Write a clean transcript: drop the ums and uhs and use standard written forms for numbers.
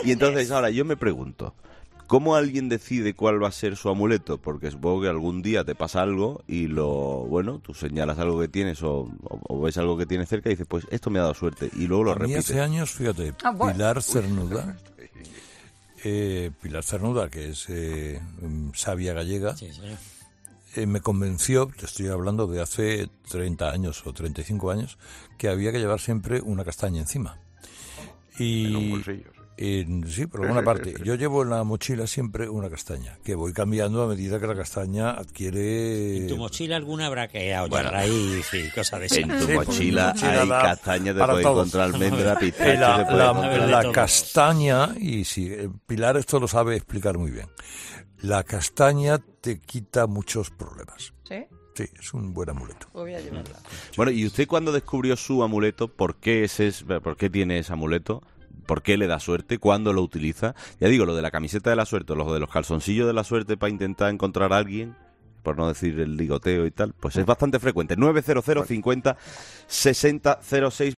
Y entonces ahora yo me pregunto, ¿cómo alguien decide cuál va a ser su amuleto? Porque supongo que algún día te pasa algo y tú señalas algo que tienes o ves algo que tienes cerca y dices, pues esto me ha dado suerte. Y luego lo A mí repites. hace años, fíjate, bueno. Pilar Cernuda, que es sabia gallega, Sí. me convenció, te estoy hablando de hace 30 años o 35 años, que había que llevar siempre una castaña encima. En un bolsillo. Sí, por alguna parte. Yo llevo en la mochila siempre una castaña, que voy cambiando a medida que la castaña adquiere... En tu mochila alguna habrá que raíz y cosas de esas. En tu Sí, mochila porque hay da castaña, te para puede todos. encontrar almendra, pistacho, La todo. castaña, y sí, Pilar esto lo sabe explicar muy bien, la castaña te quita muchos problemas. ¿Sí? Sí, es un buen amuleto. Voy a llevarla. Bueno, ¿y usted cuando descubrió su amuleto, por qué tiene ese amuleto? ¿Por qué le da suerte? ¿Cuándo lo utiliza? Ya digo, lo de la camiseta de la suerte, o lo de los calzoncillos de la suerte para intentar encontrar a alguien, por no decir el ligoteo y tal, pues es bastante frecuente. 900 50 60 06.